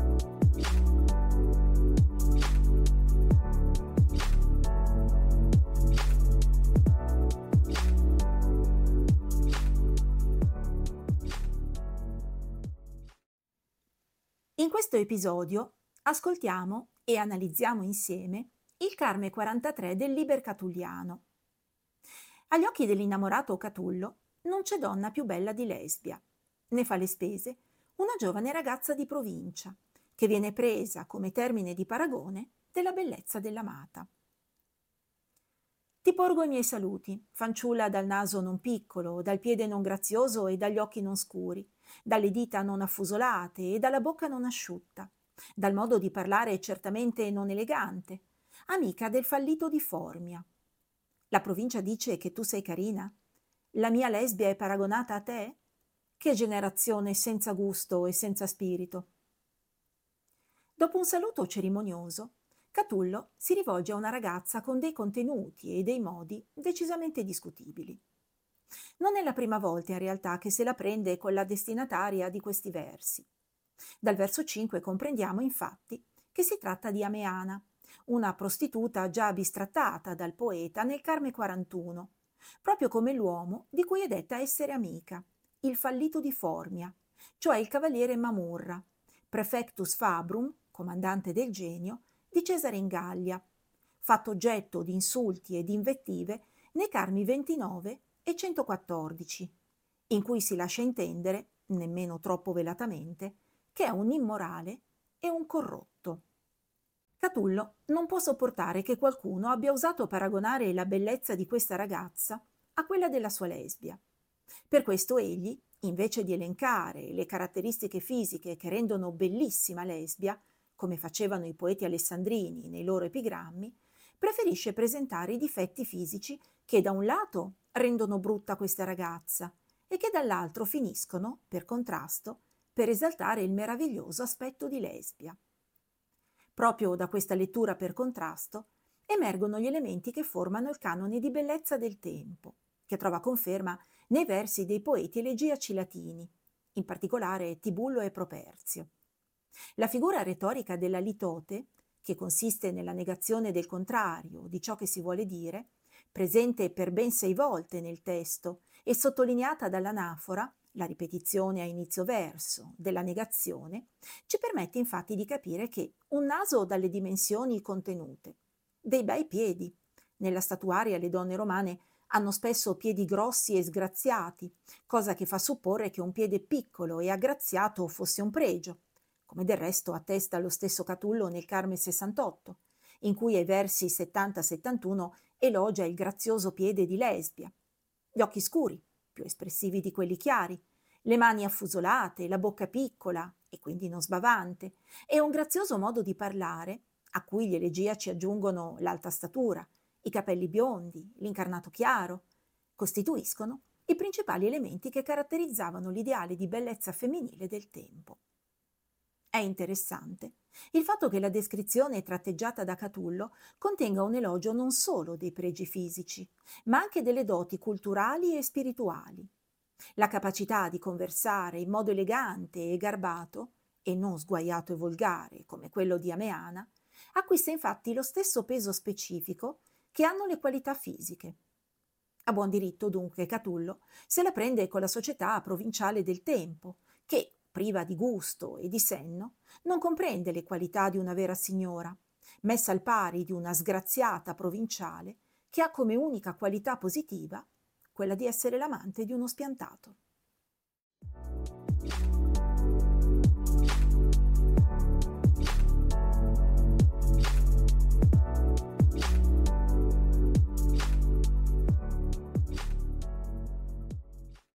In questo episodio ascoltiamo e analizziamo insieme il Carme 43 del Liber Catulliano. Agli occhi dell'innamorato Catullo non c'è donna più bella di Lesbia. Ne fa le spese una giovane ragazza di provincia, che viene presa come termine di paragone della bellezza dell'amata. Ti porgo i miei saluti, fanciulla dal naso non piccolo, dal piede non grazioso e dagli occhi non scuri, dalle dita non affusolate e dalla bocca non asciutta, dal modo di parlare certamente non elegante, amica del fallito di Formia. La provincia dice che tu sei carina? La mia Lesbia è paragonata a te? Che generazione senza gusto e senza spirito! Dopo un saluto cerimonioso, Catullo si rivolge a una ragazza con dei contenuti e dei modi decisamente discutibili. Non è la prima volta in realtà che se la prende con la destinataria di questi versi. Dal verso 5 comprendiamo infatti che si tratta di Ameana, una prostituta già bistrattata dal poeta nel Carme 41, proprio come l'uomo di cui è detta essere amica, il fallito di Formia, cioè il cavaliere Mamurra, prefectus fabrum, comandante del genio, di Cesare in Gallia, fatto oggetto di insulti e di invettive nei Carmi 29 e 114, in cui si lascia intendere, nemmeno troppo velatamente, che è un immorale e un corrotto. Catullo non può sopportare che qualcuno abbia osato paragonare la bellezza di questa ragazza a quella della sua Lesbia. Per questo egli, invece di elencare le caratteristiche fisiche che rendono bellissima Lesbia, come facevano i poeti alessandrini nei loro epigrammi, preferisce presentare i difetti fisici che da un lato rendono brutta questa ragazza e che dall'altro finiscono, per contrasto, per esaltare il meraviglioso aspetto di Lesbia. Proprio da questa lettura per contrasto emergono gli elementi che formano il canone di bellezza del tempo, che trova conferma nei versi dei poeti elegiaci latini, in particolare Tibullo e Properzio. La figura retorica della litote, che consiste nella negazione del contrario, di ciò che si vuole dire, presente per ben 6 volte nel testo e sottolineata dall'anafora, la ripetizione a inizio verso della negazione, ci permette infatti di capire che un naso dalle dimensioni contenute, dei bei piedi. Nella statuaria le donne romane hanno spesso piedi grossi e sgraziati, cosa che fa supporre che un piede piccolo e aggraziato fosse un pregio, come del resto attesta lo stesso Catullo nel Carme 68, in cui ai versi 70-71 elogia il grazioso piede di Lesbia. Gli occhi scuri, più espressivi di quelli chiari, le mani affusolate, la bocca piccola e quindi non sbavante, e un grazioso modo di parlare, a cui gli elegiaci aggiungono l'alta statura, i capelli biondi, l'incarnato chiaro, costituiscono i principali elementi che caratterizzavano l'ideale di bellezza femminile del tempo. È interessante il fatto che la descrizione tratteggiata da Catullo contenga un elogio non solo dei pregi fisici, ma anche delle doti culturali e spirituali. La capacità di conversare in modo elegante e garbato, e non sguaiato e volgare come quello di Ameana, acquista infatti lo stesso peso specifico che hanno le qualità fisiche. A buon diritto, dunque, Catullo se la prende con la società provinciale del tempo, che, priva di gusto e di senno, non comprende le qualità di una vera signora, messa al pari di una sgraziata provinciale che ha come unica qualità positiva quella di essere l'amante di uno spiantato.